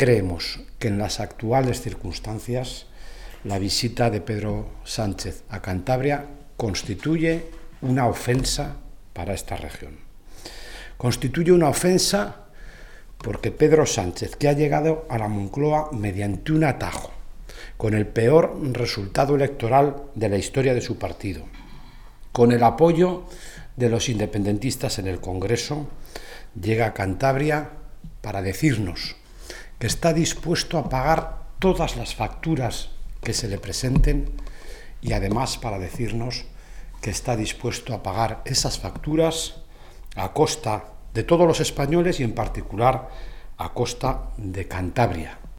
creemos que en las actuales circunstancias la visita de Pedro Sánchez a Cantabria constituye una ofensa para esta región. Constituye una ofensa porque Pedro Sánchez, que ha llegado a la Moncloa mediante un atajo, con el peor resultado electoral de la historia de su partido, con el apoyo de los independentistas en el Congreso, llega a Cantabria para decirnos que está dispuesto a pagar todas las facturas que se le presenten y además para decirnos que está dispuesto a pagar esas facturas a costa de todos los españoles y en particular a costa de Cantabria.